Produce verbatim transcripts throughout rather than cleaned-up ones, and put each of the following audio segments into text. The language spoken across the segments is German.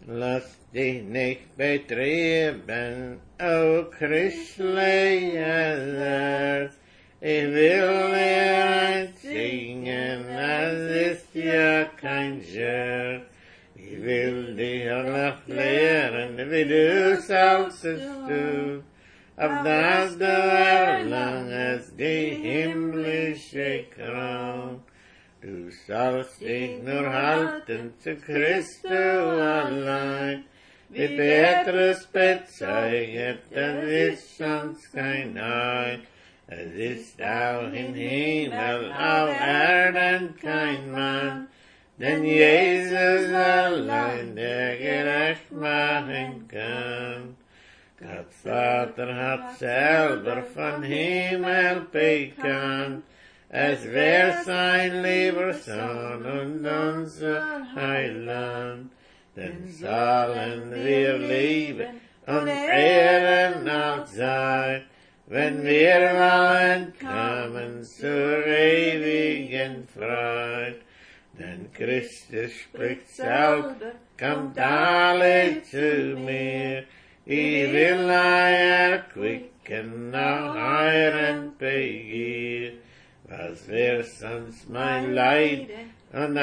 Lass dich nicht betrieben, o Christlicher. Ich will dir einsingen, es ist ja kein Scherz. Ich will dir noch lehren, wie du sollst du, auf das du erlangest die himmlische Krone. Du sollst dich nur halten zu Christus allein, wie Petrus bezeuget, es ist sonst kein Ein. Es ist auch im Himmel, auf Erden kein Mann, denn Jesus allein, der gerecht machen kann. Gott Vater hat selber von Himmel bekannt, es wär sein lieber Sohn und unser Heiland. Denn sollen wir lieben und ehren auch sein, wenn wir wollen kommen zur ewigen Freude. Denn Christus spricht selber, kommt alle zu mir, ich will euch erquicken nach euren Begier. Was wär sonst mein Leid und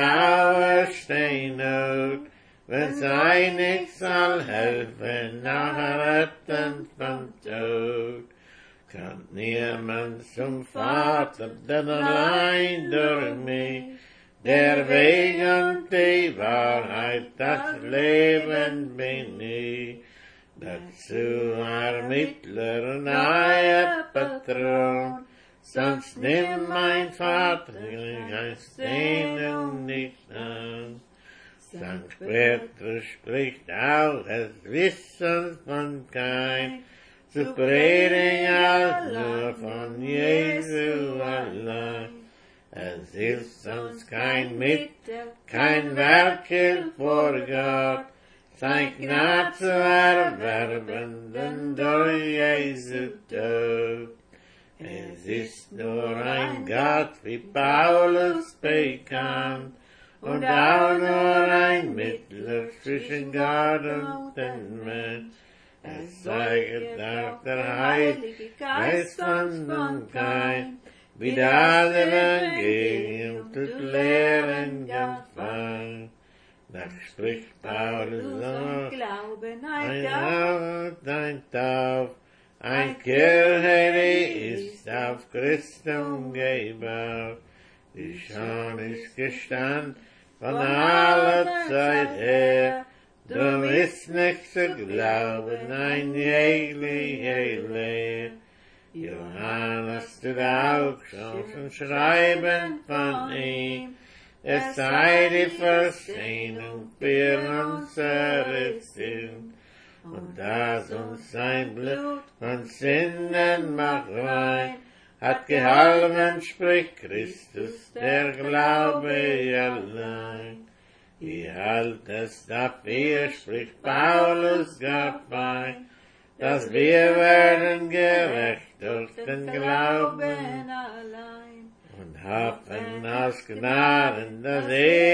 Auferstehung, wenn's euch nicht soll helfen, nach Retten vom Tod. Kommt niemand zum Vater, denn allein durch mich, der Weg und die Wahrheit, das Leben bin ich. Dazu war Mittler und euer Patron, sonst nimmt mein Vater Geist den nicht an. Sankt Petrus spricht auch, es wissen von kein, zu predigen als nur von Jesu allein. Es ist sonst kein Mittel, kein Werk vor Gott, sein Gnade zu erwerben, denn durch Jesu Tod. Es ist nur ein Gott, wie Paulus bekannt, und auch nur ein Mittler zwischen Gott und den Mensch. Es zeigt auch der Heilige Geist von kein, wie das Evangelium tut lehren ganz fein. Da spricht Paulus so, ein Haut, ein Tauf, ein Kirche, die ist auf Christum gebaut, die schon ist gestand von aller Zeit her, drum ist nicht zu glauben ein jegliche Lehr. Johannes tut auch schon schreiben von ihm, es sei die Versöhnung für unsere Sünden, und das uns sein Blut von Sünden macht rein, hat geholfen, spricht Christus, der Glaube allein. Wie halt es dafür, spricht Paulus Gott bei, dass wir werden gerecht durch den Glauben allein und haben aus Gnaden das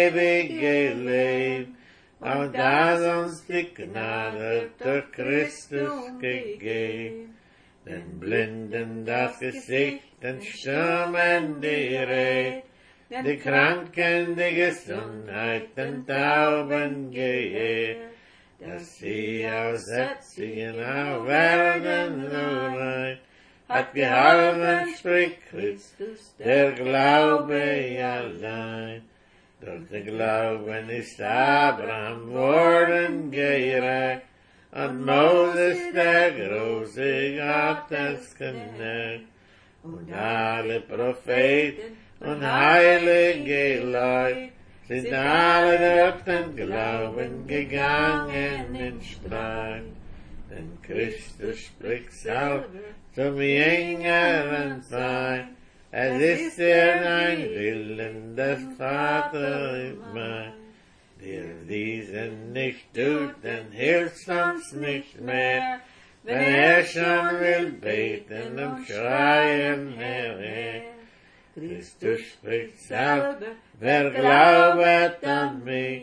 ewige Leben, und das uns die Gnade durch Christus gegeben. Den Blinden das Gesicht, den Stürmen die Rede, die Kranken die Gesundheit, den Tauben gehe, dass sie aus Sätzigen auch werden so rein, hat geholfen, spricht Christus, der Glaube allein. Durch den Glauben ist Abraham worden gerecht, und Moses der große Gottesknecht, und alle Propheten und heilige Leute sind alle durch den Glauben gegangen in Streit. Denn Christus spricht selber zum jüngeren Feind, es ist dir dein Willen, des Vaters mein. Der diesen nicht tut, den hilft uns nicht mehr, wenn er schon will beten und schreien, Herr, Herr. Christus spricht selber, wer glaubet an mich,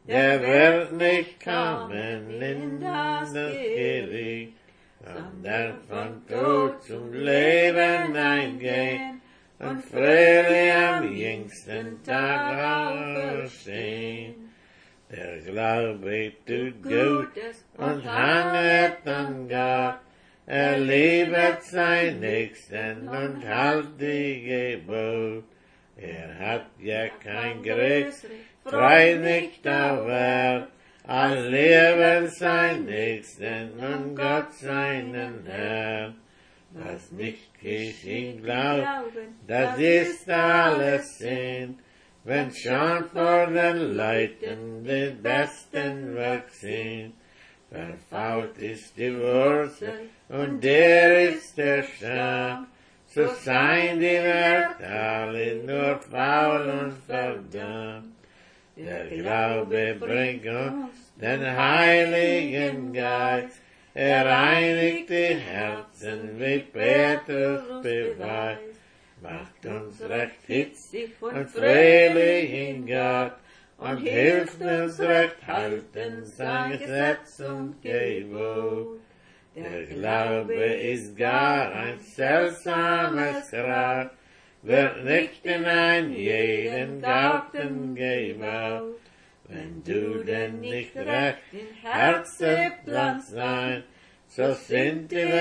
der wird nicht kommen in das Gericht, sondern von Tod zum Leben eingehen und fröhlich am jüngsten Tag auferstehen. Der Glaube tut Gutes und handelt an Gott, er liebet sein Nächsten und halt die Gebot. Er hat ja kein Gericht, frei nicht auf Welt, all leben sein Nächsten und Gott seinen Herrn. Was nicht geschehen glauben, das ist alles Sinn, wenn schon vor den Leuten die besten Werk sind. Verfault ist die Wurzel und der ist der Stamm, so seien die Welt alle nur faul und verdammt. Der Glaube bringt uns den Heiligen Geist, er reinigt die Herzen wie Petrus beweist, macht uns recht hitzig und fröhlich in Gott und hilft uns recht halten sein Gesetz und Gebot. Der Glaube ist gar ein seltsames Rad, wird nicht in einen jeden Garten gebaut. Wenn du denn nicht recht im Herzen pflanzt sein, so sind die